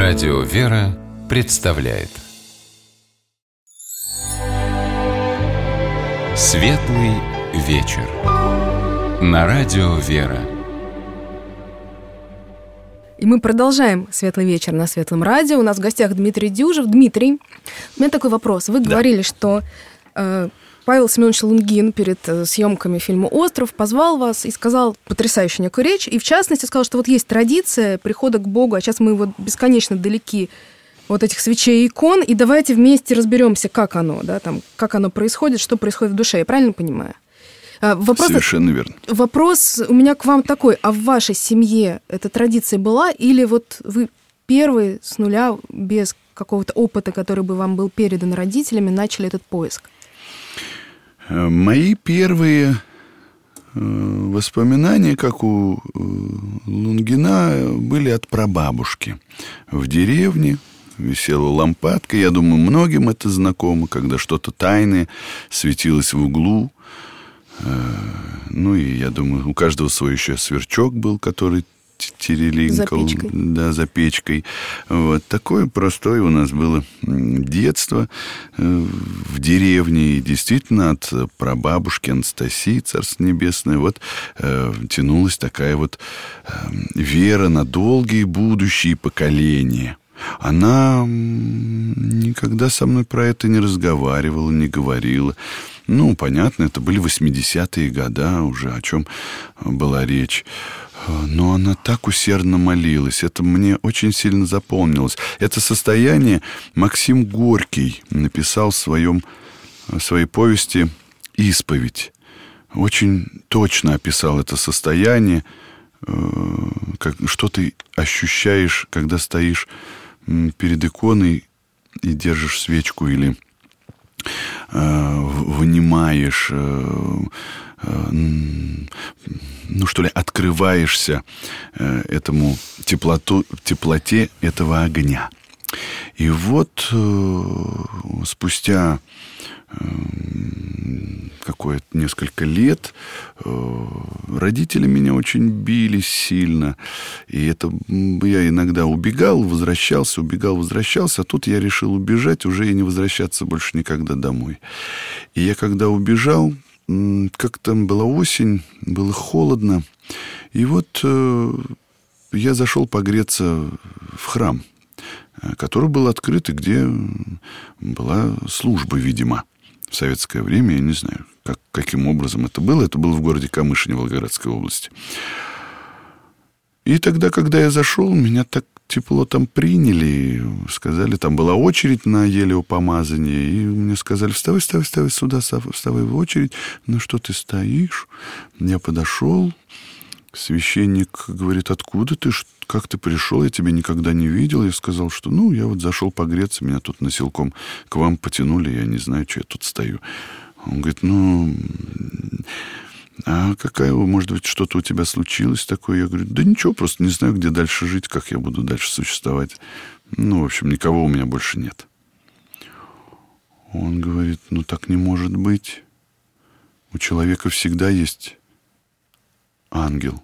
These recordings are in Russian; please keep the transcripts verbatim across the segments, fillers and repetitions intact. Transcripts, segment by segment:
Радио «Вера» представляет Светлый вечер на Радио «Вера». И мы продолжаем «Светлый вечер» на Светлом радио. У нас в гостях Дмитрий Дюжев. Дмитрий, у меня такой вопрос. Вы да. говорили, что э, Павел Семенович Лунгин перед э, съемками фильма «Остров» позвал вас и сказал потрясающую некую речь. И в частности сказал, что вот есть традиция прихода к Богу, а сейчас мы вот бесконечно далеки вот этих свечей и икон, и давайте вместе разберемся, как оно, да, там, как оно происходит, что происходит в душе. Я правильно понимаю? Вопрос, Совершенно верно. Вопрос у меня к вам такой. А в вашей семье эта традиция была? Или вот вы первые с нуля, без какого-то опыта, который бы вам был передан родителями, начали этот поиск? Мои первые воспоминания, как у Лунгина, были от прабабушки. В деревне висела лампадка. Я думаю, многим это знакомо, когда что-то тайное светилось в углу. Ну, и я думаю, у каждого свой еще сверчок был, который терелинкал. За печкой. Да, за печкой. Вот. Такое простое у нас было детство в деревне. И действительно от прабабушки Анастасии, Царство Небесное, вот э, тянулась такая вот э, вера на долгие будущие поколения. Она никогда со мной про это не разговаривала, не говорила. Ну, понятно, это были восьмидесятые годы, уже о чем была речь. Но она так усердно молилась. Это мне очень сильно запомнилось. Это состояние Максим Горький написал в, своем, в своей повести «Исповедь». Очень точно описал это состояние, как, что ты ощущаешь, когда стоишь перед иконой и держишь свечку или вынимаешь, ну что ли, открываешься этому теплоту, теплоте этого огня. И вот спустя какое-то несколько лет родители меня очень били сильно. И это я иногда убегал, возвращался, убегал, возвращался. А тут я решил убежать, уже и не возвращаться больше никогда домой. И я когда убежал, как там была осень, было холодно. И вот я зашел погреться в храм, который был открыт, и где была служба, видимо. В советское время, я не знаю, как, каким образом это было. Это было в городе Камышине, Волгоградской области. И тогда, когда я зашел, меня так тепло там приняли. Сказали, там была очередь на елеупомазание. И мне сказали, вставай, вставай, вставай сюда, вставай в очередь. Ну, что ты стоишь? Я подошел. Священник говорит, откуда ты? Как ты пришел? Я тебя никогда не видел. Я сказал, что, ну, я вот зашел погреться, меня тут носилком к вам потянули, я не знаю, что я тут стою. Он говорит, ну, а какая, может быть, что-то у тебя случилось такое? Я говорю, да ничего, просто не знаю, где дальше жить, как я буду дальше существовать. Ну, в общем, никого у меня больше нет. Он говорит, ну, так не может быть. У человека всегда есть ангел.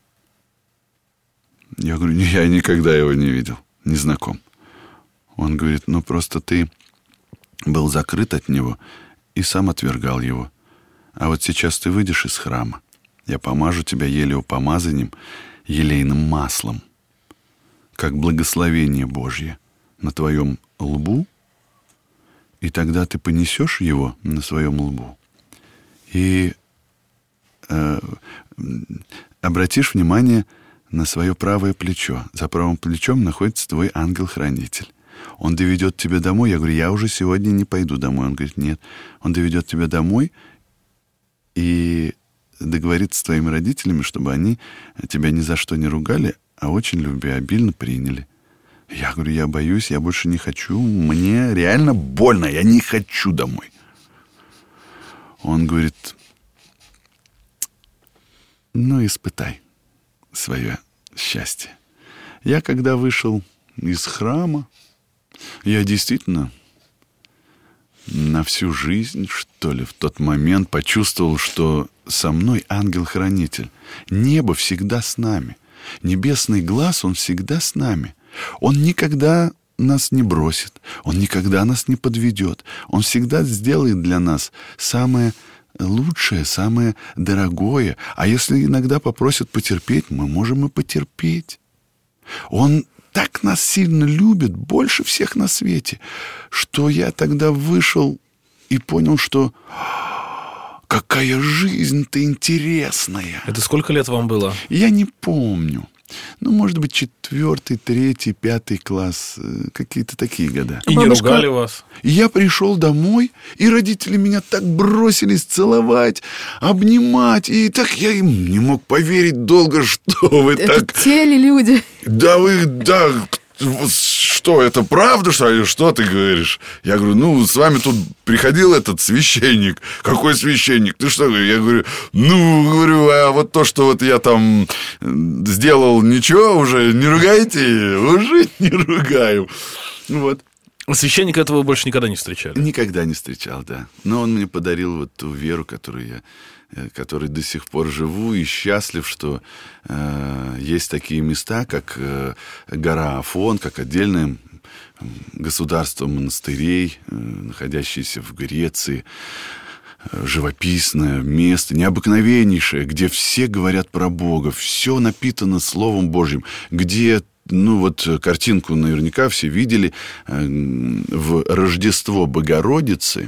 Я говорю, я никогда его не видел, не знаком. Он говорит, ну просто ты был закрыт от него и сам отвергал его. А вот сейчас ты выйдешь из храма, я помажу тебя елеупомазанием, елейным маслом, как благословение Божье на твоем лбу, и тогда ты понесешь его на своем лбу и э, обратишь внимание на свое правое плечо. За правым плечом находится твой ангел-хранитель. Он доведет тебя домой. Я говорю, я уже сегодня не пойду домой. Он говорит, нет. Он доведет тебя домой и договорится с твоими родителями, чтобы они тебя ни за что не ругали, а очень любвеобильно приняли. Я говорю, я боюсь, я больше не хочу. Мне реально больно. Я не хочу домой. Он говорит, ну, испытай свое счастье. Я, когда вышел из храма, я действительно на всю жизнь, что ли, в тот момент почувствовал, что со мной ангел-хранитель. Небо всегда с нами. Небесный глаз, он всегда с нами. Он никогда нас не бросит, он никогда нас не подведет. Он всегда сделает для нас самое лучшее, самое дорогое. А если иногда попросят потерпеть, мы можем и потерпеть. Он так нас сильно любит, больше всех на свете, что я тогда вышел и понял, что какая жизнь-то интересная. Это сколько лет вам было? Я не помню. Ну, может быть, четвертый, третий, пятый класс. Какие-то такие года. И Бабушка... не ругали вас? И я пришел домой, и родители меня так бросились целовать, обнимать. И так я им не мог поверить долго, что вы Это так... те ли люди? Да вы, да... Что, это правда, что ли? Что ты говоришь? Я говорю, ну, с вами тут приходил этот священник. Какой священник? Ты что? Я говорю, ну, говорю, а вот то, что вот я там сделал, ничего, уже не ругайте? Уже не ругаю. Вот. Священника этого вы больше никогда не встречали? Никогда не встречал, да. Но он мне подарил вот ту веру, которую я... которой до сих пор живу и счастлив, что э, есть такие места, как э, гора Афон, как отдельное государство монастырей, э, находящееся в Греции, э, живописное место, необыкновеннейшее, где все говорят про Бога, все напитано Словом Божьим, где... Ну, вот картинку наверняка все видели э, в Рождество Богородицы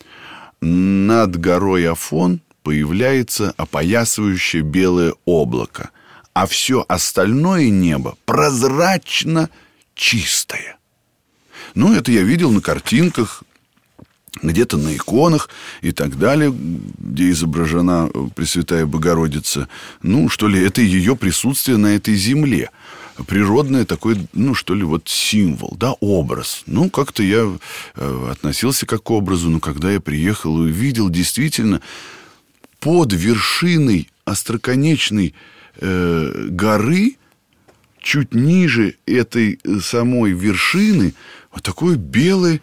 над горой Афон появляется опоясывающее белое облако, а все остальное небо прозрачно чистое. Ну, это я видел на картинках, где-то на иконах и так далее, где изображена Пресвятая Богородица. Ну, что ли, это ее присутствие на этой земле. Природное такой, ну, что ли, вот символ, да, образ. Ну, как-то я э, относился как к образу, но когда я приехал и увидел действительно под вершиной остроконечной э, горы, чуть ниже этой самой вершины, вот такое белое,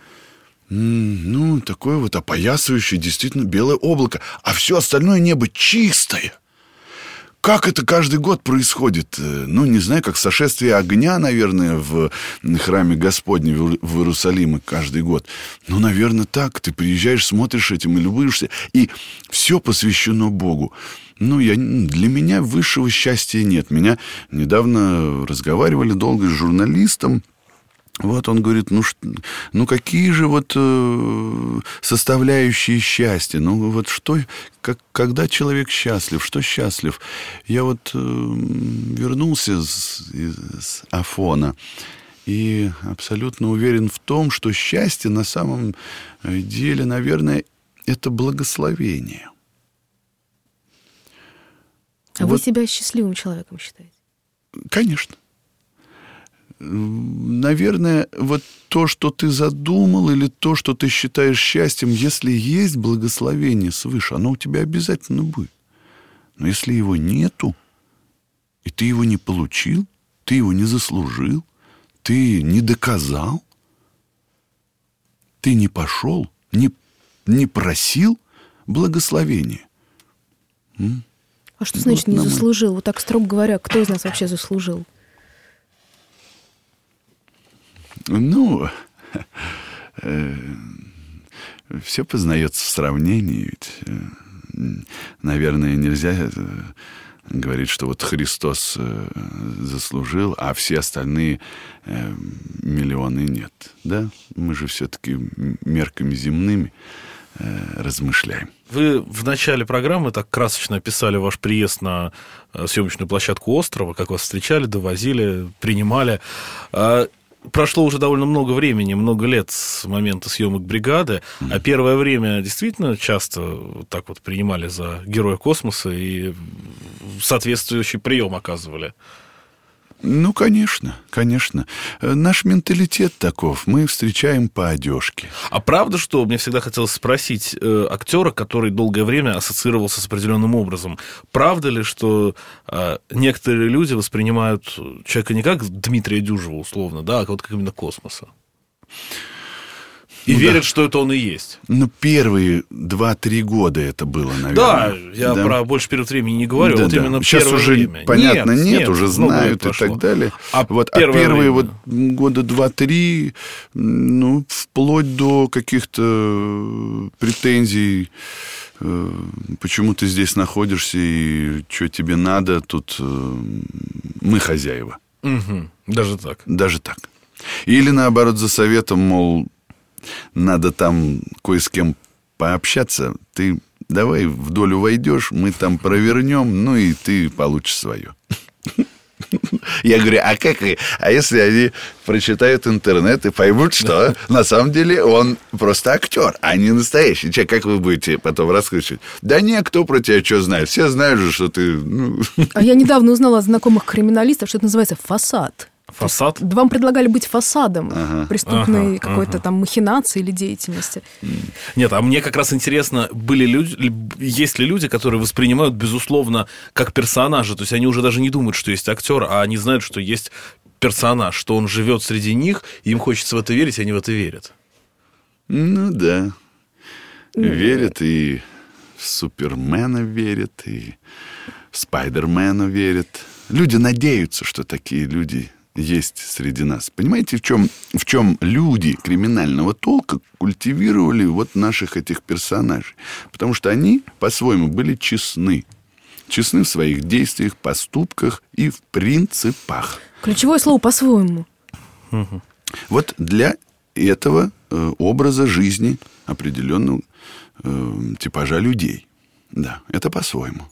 ну, такое вот опоясывающее действительно белое облако, а все остальное небо чистое. Как это каждый год происходит? Ну, не знаю, как сошествие огня, наверное, в храме Господнем в Иерусалиме каждый год. Ну, наверное, так. Ты приезжаешь, смотришь этим и любуешься, и все посвящено Богу. Ну, я, для меня высшего счастья нет. Меня недавно разговаривали долго с журналистом. Вот он говорит, ну, ну какие же вот э, составляющие счастья? Ну, вот что, как, когда человек счастлив, что счастлив? Я вот э, вернулся с, с Афона и абсолютно уверен в том, что счастье на самом деле, наверное, это благословение. А вот, вы себя счастливым человеком считаете? Конечно. Наверное, вот то, что ты задумал, или то, что ты считаешь счастьем, если есть благословение свыше, оно у тебя обязательно будет. Но если его нету, и ты его не получил, ты его не заслужил, ты не доказал, ты не пошел, не, не просил благословения. М? А что значит Вот не нам... заслужил? Вот так строго говоря, кто из нас вообще заслужил? Ну, э, все познается в сравнении. Ведь, э, наверное, нельзя говорить, что вот Христос э, заслужил, а все остальные э, миллионы нет. Да? Мы же все-таки мерками земными э, размышляем. Вы в начале программы так красочно описали ваш приезд на съемочную площадку острова, как вас встречали, довозили, принимали. Прошло уже довольно много времени, много лет с момента съемок «Бригады», mm-hmm. а первое время действительно часто так вот принимали за героя космоса и соответствующий прием оказывали. Ну, конечно, конечно. Наш менталитет таков. Мы встречаем по одежке. А правда, что мне всегда хотелось спросить э, актера, который долгое время ассоциировался с определенным образом, правда ли, что э, некоторые люди воспринимают человека не как Дмитрия Дюжева, условно, да, а вот как именно космоса? И ну, верят, да. что это он и есть. Ну, первые два-три года это было, наверное. Да, я да? про больше период времени не говорю, да, вот да. именно Сейчас первое уже, время. понятно, нет, нет, уже знают и так далее. А, вот, а первое первые время? вот года два-три, ну, вплоть до каких-то претензий, почему ты здесь находишься и что тебе надо, тут мы хозяева. Угу. Даже так. Даже так. Или наоборот за советом, мол, надо там кое с кем пообщаться, ты давай в долю войдешь, мы там провернем, ну и ты получишь свое. Я говорю, а как? А если они прочитают интернет и поймут, что на самом деле он просто актер, а не настоящий человек, как вы будете потом раскручивать? Да не, кто про тебя что знает? Все знают же, что ты... Ну... А я недавно узнала от знакомых криминалистов, что это называется фасад. Фасад? Вам предлагали быть фасадом Ага. преступной Ага, какой-то ага. там махинации или деятельности. Нет, а мне как раз интересно, были люди, есть ли люди, которые воспринимают, безусловно, как персонажа, то есть они уже даже не думают, что есть актер, а они знают, что есть персонаж, что он живет среди них, и им хочется в это верить, и они в это верят. Ну да. Верят и в Супермена верят, и в Спайдермена верят. Люди надеются, что такие люди есть среди нас. Понимаете, в чем, в чем люди криминального толка культивировали вот наших этих персонажей? Потому что они, по-своему, были честны. Честны в своих действиях, поступках и в принципах. Ключевое слово по-своему. Угу. Вот для этого э, образа жизни определенного э, типажа людей. Да, это по-своему.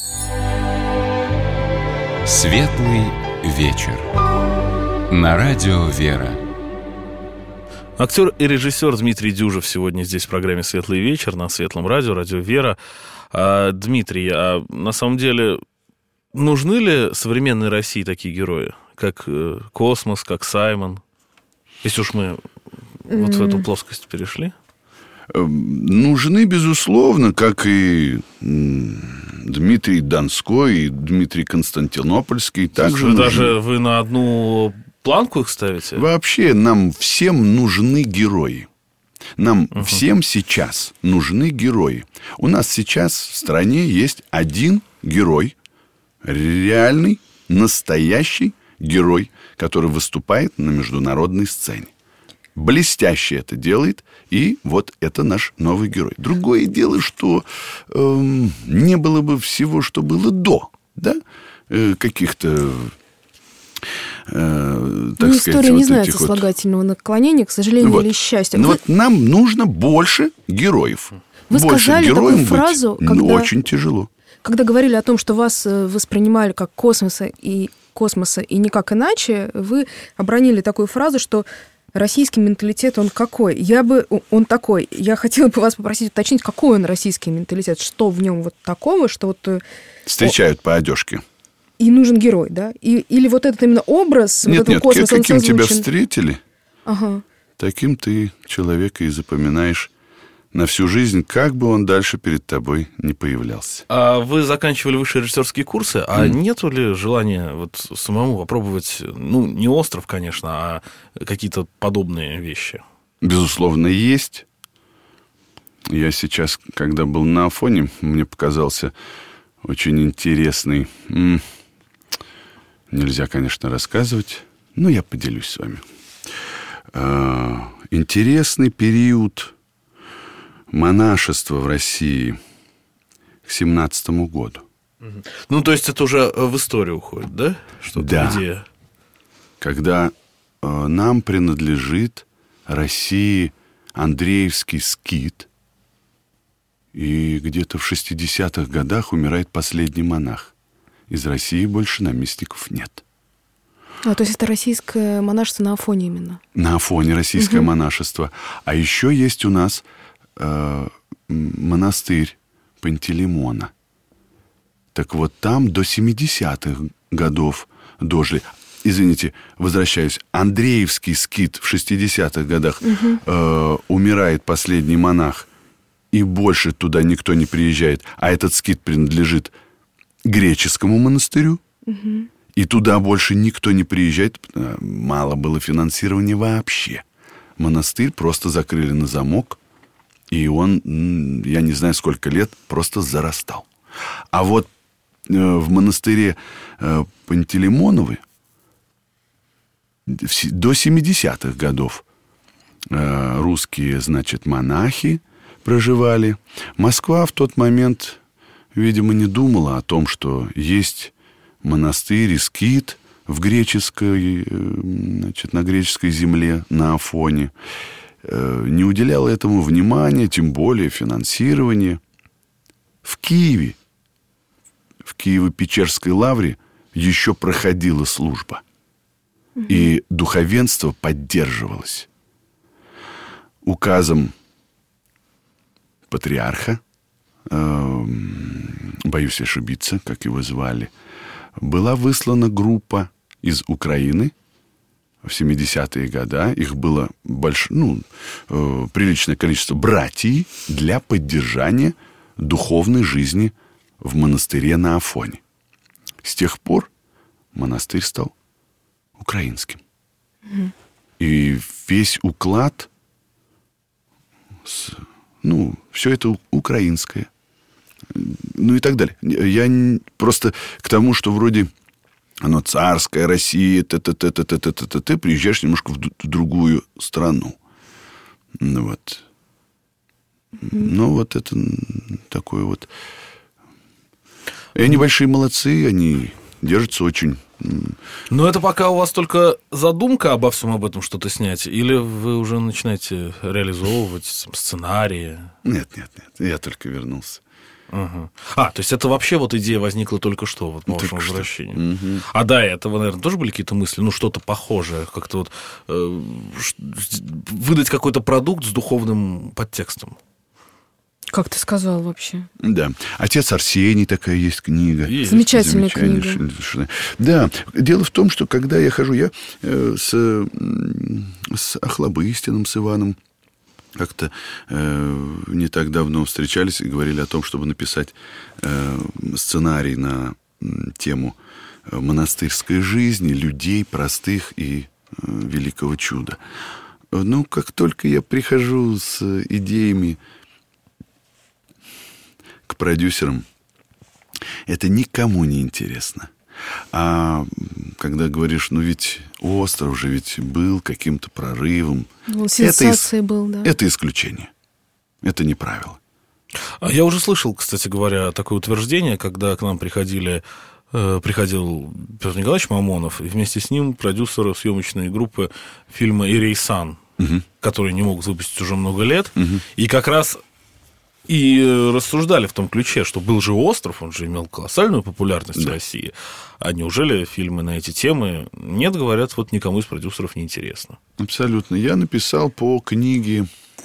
Светлый вечер. На радио «Вера». Актер и режиссер Дмитрий Дюжев сегодня здесь в программе «Светлый вечер» на Светлом радио, радио «Вера». А, Дмитрий, а на самом деле нужны ли современной России такие герои, как э, Космос, как Саймон? Если уж мы вот в эту плоскость перешли. Нужны, безусловно, как и Дмитрий Донской, и Дмитрий Константинопольский. Также вы нужны. даже вы на одну планку их ставите? Вообще нам всем нужны герои. Нам uh-huh. всем сейчас нужны герои. У нас сейчас в стране есть один герой, реальный, настоящий герой, который выступает на международной сцене. Блестяще это делает, и вот это наш новый герой. Другое дело, что э, не было бы всего, что было до, да, э, каких-то, э, так ну, сказать, история вот не знает этих сослагательного вот... наклонения, к сожалению, вот. или счастью. Ну, Вы... вот нам нужно больше героев. Вы больше сказали героям такую фразу, быть, когда... ну, очень тяжело. Когда говорили о том, что вас воспринимали как космоса и космоса и никак иначе, вы обронили такую фразу, что российский менталитет, он какой? Я бы... Он такой. Я хотела бы вас попросить уточнить, какой он российский менталитет? Что в нем вот такого, что вот... Встречают О... по одежке. И нужен герой, да? И, или вот этот именно образ нет, вот этого нет, космоса, каким он созвучен... тебя встретили, ага. таким ты человека и запоминаешь на всю жизнь, как бы он дальше перед тобой не появлялся. А вы заканчивали высшие режиссерские курсы, а mm. нету ли желания вот самому попробовать, ну, не «Остров», конечно, а какие-то подобные вещи? Безусловно, есть. Я сейчас, когда был на Афоне, мне показался очень интересный... М- нельзя, конечно, рассказывать, но я поделюсь с вами. А- интересный период... монашество в России к семнадцатому году. Ну, то есть это уже в историю уходит, да? Что-то да. Идея. Когда э, нам принадлежит России Андреевский скит, и где-то в шестидесятых годах умирает последний монах. Из России больше наместников нет. А, то есть это российское монашество на Афоне именно? На Афоне российское угу. монашество. А еще есть у нас монастырь Пантелеймона. Так вот, там до семидесятых годов дожили. Извините, возвращаюсь. Андреевский скит в шестидесятых годах угу. э, умирает последний монах, и больше туда никто не приезжает. А этот скит принадлежит греческому монастырю, угу. и туда больше никто не приезжает. Мало было финансирования вообще. монастырь просто закрыли на замок, и он, я не знаю, сколько лет, просто зарастал. А вот в монастыре Пантелеймоновы до семидесятых годов русские, значит, монахи проживали. Москва в тот момент, видимо, не думала о том, что есть монастырь Искит в греческой, значит, на греческой земле, на Афоне. Не уделяла этому внимания, тем более финансирования. В Киеве, в Киево-Печерской лавре еще проходила служба. И духовенство поддерживалось. Указом патриарха, э, боюсь ошибиться, как его звали, была выслана группа из Украины в семидесятые годы. Их было больш... ну, э, приличное количество братьев для поддержания духовной жизни в монастыре на Афоне. С тех пор монастырь стал украинским. Mm-hmm. И весь уклад, с, ну, все это украинское. Ну и так далее. Я просто к тому, что вроде оно царская Россия, т-т-т-т-т-т-т, ты приезжаешь немножко в, д- в другую страну. Ну вот. Mm-hmm. Ну вот это такое вот. И они большие молодцы, они держатся очень... Но это пока у вас только задумка обо всем об этом что-то снять? Или вы уже начинаете реализовывать сценарии? Нет, нет, нет, я только вернулся. Угу. А, то есть это вообще вот идея возникла только что, вот по только вашему что. возвращению. Угу. А до этого, наверное, тоже были какие-то мысли? Ну, что-то похожее, как-то вот э, выдать какой-то продукт с духовным подтекстом? Как ты сказал вообще? Да. «Отец Арсений» такая есть книга. Есть. Замечательная книга. Да. Дело в том, что когда я хожу, я э, с, с Охлобыстиным, с Иваном как-то э, не так давно встречались и говорили о том, чтобы написать э, сценарий на э, тему монастырской жизни, людей простых и э, великого чуда. Ну, как только я прихожу с идеями к продюсерам, это никому не интересно. А когда говоришь, ну ведь остров же ведь был каким-то прорывом. Ну, сенсацией был, да. Это исключение. Это не правило. А я уже слышал, кстати говоря, такое утверждение, когда к нам приходили, э, приходил Петр Николаевич Мамонов, и вместе с ним продюсеры съемочной группы фильма «Ирейсан», угу. который не могут выпустить уже много лет. Угу. И как раз и рассуждали в том ключе, что был же остров, он же имел колоссальную популярность да. в России. А неужели фильмы на эти темы нет, говорят, вот никому из продюсеров не интересно? Абсолютно. Я написал по книге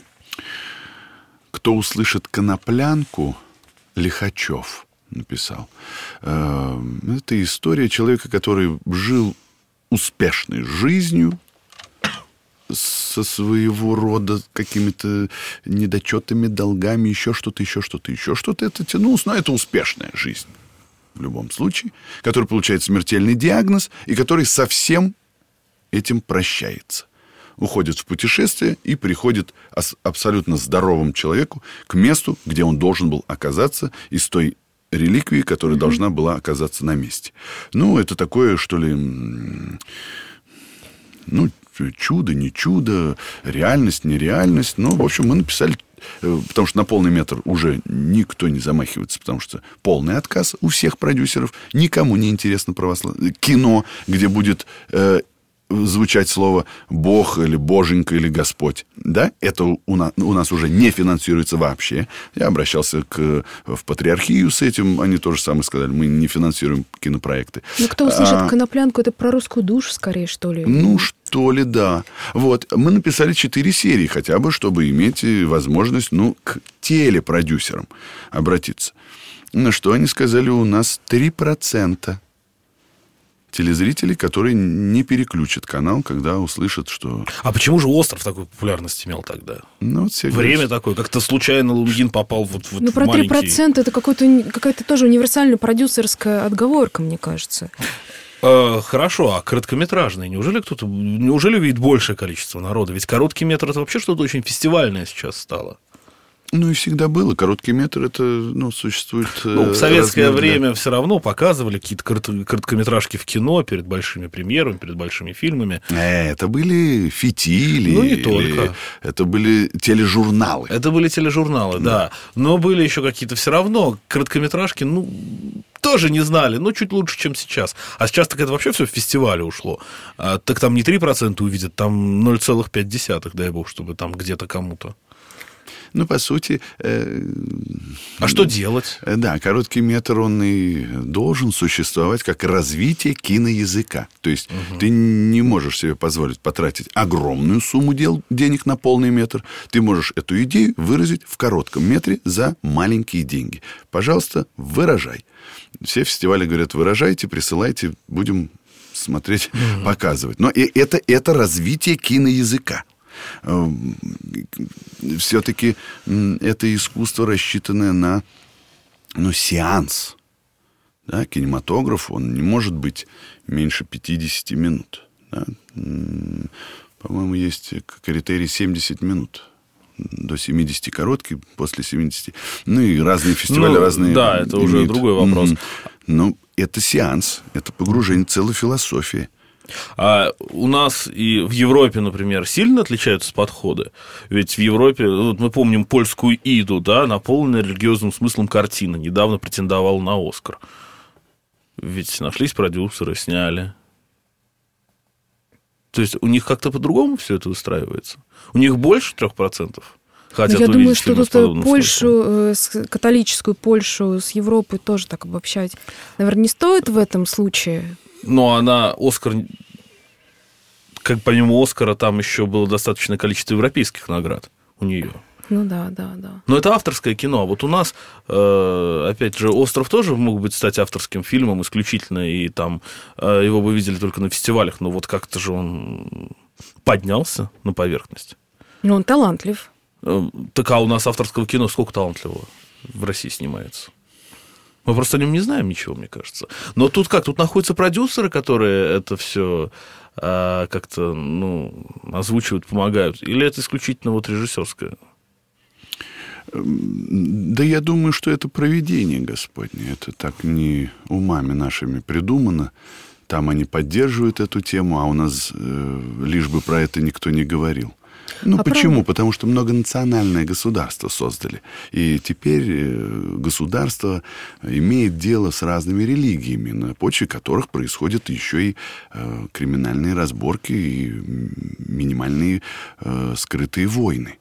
«Кто услышит коноплянку» Лихачев написал. Это история человека, который жил успешной жизнью, со своего рода какими-то недочетами, долгами, еще что-то, еще что-то, еще что-то. Это тянулось, но это успешная жизнь в любом случае, который получает смертельный диагноз и который совсем этим прощается. Уходит в путешествие и приходит абсолютно здоровому человеку к месту, где он должен был оказаться, из той реликвии, которая mm-hmm. должна была оказаться на месте. Ну, это такое, что ли... Ну, чудо, не чудо, реальность, нереальность. Ну, в общем, мы написали, потому что на полный метр уже никто не замахивается, потому что полный отказ у всех продюсеров. Никому не интересно православное кино, где будет э, звучать слово «Бог» или «Боженька» или «Господь». Да, это у нас, у нас уже не финансируется вообще. Я обращался к, в патриархию с этим. Они то же самое сказали. Мы не финансируем кинопроекты. Ну, кто услышит а, коноплянку, это про русскую душу скорее, что ли? Ну, что ли, да. Вот. Мы написали четыре серии хотя бы, чтобы иметь возможность, ну, к телепродюсерам обратиться. На что они сказали, у нас три процента телезрителей, которые не переключат канал, когда услышат, что... А почему же остров такую популярность имел тогда? Ну, вот все Время говорят, такое, как-то случайно Лунгин попал вот, вот ну, в про маленький... три процента это какой-то, какая-то тоже универсальная продюсерская отговорка, мне кажется. Э, хорошо, а короткометражные? Неужели кто-то... Неужели видит большее количество народа? Ведь короткий метр — это вообще что-то очень фестивальное сейчас стало. Ну, и всегда было. Короткий метр, это, ну, существует... Ну, в советское размер для... время все равно показывали какие-то короткометражки в кино перед большими премьерами, перед большими фильмами. Это были фитили. Ну, не или... только. Это были тележурналы. Это были тележурналы, да. да. Но были еще какие-то все равно короткометражки, ну... тоже не знали, но чуть лучше, чем сейчас. А сейчас так это вообще все в фестивале ушло. А, так там не три процента увидят, там ноль целых пять десятых, дай бог, чтобы там где-то кому-то. Ну, по сути... Э, а что делать? Э, да, короткий метр, он и должен существовать как развитие киноязыка. То есть угу. ты не можешь себе позволить потратить огромную сумму дел, денег на полный метр. Ты можешь эту идею выразить в коротком метре за маленькие деньги. Пожалуйста, выражай. Все фестивали говорят, выражайте, присылайте, будем смотреть, угу. показывать. Но и это, это развитие киноязыка. Все-таки это искусство, рассчитанное на, ну, сеанс. Да? Кинематограф, он не может быть меньше пятьдесят минут. Да? По-моему, есть критерий семьдесят минут. До семидесяти короткий, после семидесяти. Ну, и разные фестивали, ну, разные... Да, это имеют. Уже другой вопрос. Но это сеанс, это погружение, целая философия. А у нас и в Европе, например, сильно отличаются подходы. Ведь в Европе, вот мы помним польскую «Иду», да, наполненная религиозным смыслом картина, недавно претендовала на «Оскар». Ведь нашлись продюсеры, сняли. То есть у них как-то по-другому все это выстраивается. У них больше трех процентов. Хотят я думаю, что тут смыслом. Польшу, католическую Польшу с Европой тоже так обобщать, наверное, не стоит в этом случае. Но она, Оскар, как помимо Оскара, там еще было достаточное количество европейских наград у нее. Ну да, да, да. Но это авторское кино. А вот у нас, опять же, «Остров» тоже мог быть стать авторским фильмом исключительно, и там его бы видели только на фестивалях, но вот как-то же он поднялся на поверхность. Ну, он талантлив. Так а у нас авторского кино сколько талантливого в России снимается? Мы просто о нем не знаем ничего, мне кажется. Но тут как? Тут находятся продюсеры, которые это все а, как-то, ну, озвучивают, помогают. Или это исключительно вот режиссерское? Да я думаю, что это провидение Господне. Это так не умами нашими придумано. Там они поддерживают эту тему, а у нас э, лишь бы про это никто не говорил. Ну, а почему? Правда? Потому что многонациональное государство создали. И теперь государство имеет дело с разными религиями, на почве которых происходят еще и э, криминальные разборки и минимальные э, скрытые войны.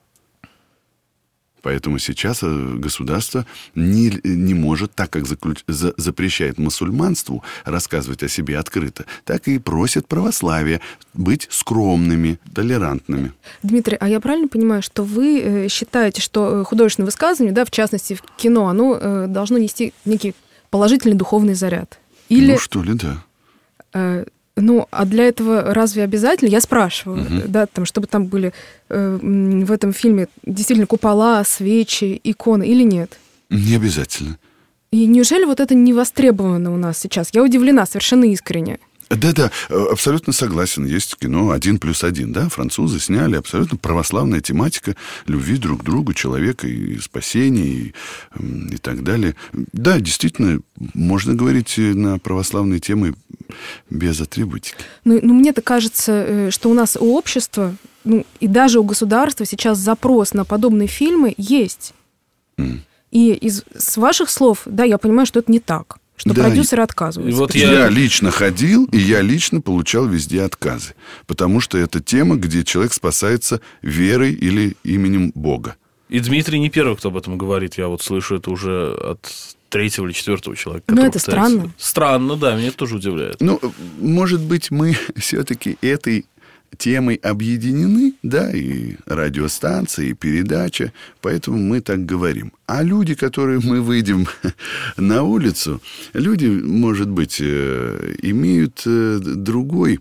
Поэтому сейчас государство не, не может, так как заключ, за, запрещает мусульманству рассказывать о себе открыто, так и просит православие быть скромными, толерантными. Дмитрий, а я правильно понимаю, что вы считаете, что художественное высказывание, да, в частности в кино, оно должно нести некий положительный духовный заряд? Или... Ну, что ли, да. Э, Ну, а для этого разве обязательно? Я спрашиваю, uh-huh. да, там, чтобы там были э, в этом фильме действительно купола, свечи, иконы или нет? Не обязательно. И неужели вот это не востребовано у нас сейчас? Я удивлена совершенно искренне. Да-да, абсолютно согласен. Есть кино «Один плюс один», да, французы сняли абсолютно православная тематика любви друг к другу, человека и спасения, и, и так далее. Да, действительно, можно говорить на православные темы без атрибутики. Ну, ну мне-то кажется, что у нас у общества, ну, и даже у государства сейчас запрос на подобные фильмы есть. Mm. И из, с ваших слов, да, я понимаю, что это не так. Что да, продюсеры отказываются. Вот я... я лично ходил, и я лично получал везде отказы. Потому что это тема, где человек спасается верой или именем Бога. И Дмитрий не первый, кто об этом говорит. Я вот слышу это уже от третьего или четвертого человека. Ну, это пытается... странно. Странно, да, меня это тоже удивляет. Ну, может быть, мы все-таки этой темой объединены, да, и радиостанция, и передача, поэтому мы так говорим. А люди, которые мы выйдем на улицу, люди, может быть, имеют другой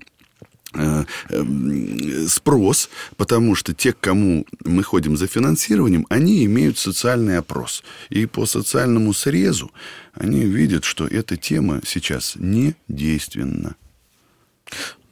спрос, потому что те, к кому мы ходим за финансированием, они имеют социальный опрос. И по социальному срезу они видят, что эта тема сейчас не действенна.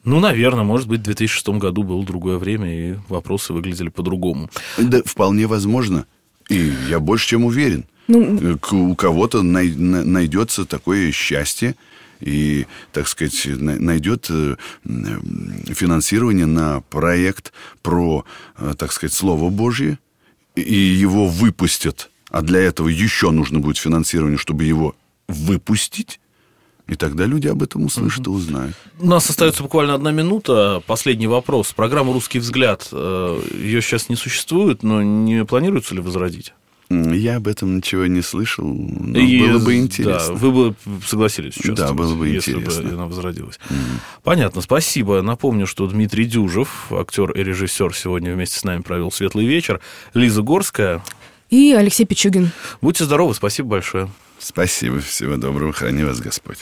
Ну, наверное, может быть, в две тысячи шестом году было другое время, и вопросы выглядели по-другому. Да, вполне возможно. И я больше чем уверен. Ну, у кого-то най- найдется такое счастье и, так сказать, найдет финансирование на проект про, так сказать, Слово Божье, и его выпустят. А для этого еще нужно будет финансирование, чтобы его выпустить. И тогда люди об этом услышат и узнают. У нас остается буквально одна минута. Последний вопрос. Программа «Русский взгляд», ее сейчас не существует, но не планируется ли возродить? Я об этом ничего не слышал, но и, было бы интересно. Да, вы бы согласились участвовать, да, было бы если интересно. бы она возродилась. Mm-hmm. Понятно, спасибо. Напомню, что Дмитрий Дюжев, актер и режиссер, сегодня вместе с нами провел «Светлый вечер». Лиза Горская. И Алексей Пичугин. Будьте здоровы, спасибо большое. Спасибо, всего доброго, храни вас Господь.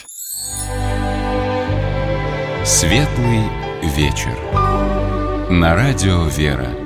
«Светлый вечер» на радио «Вера».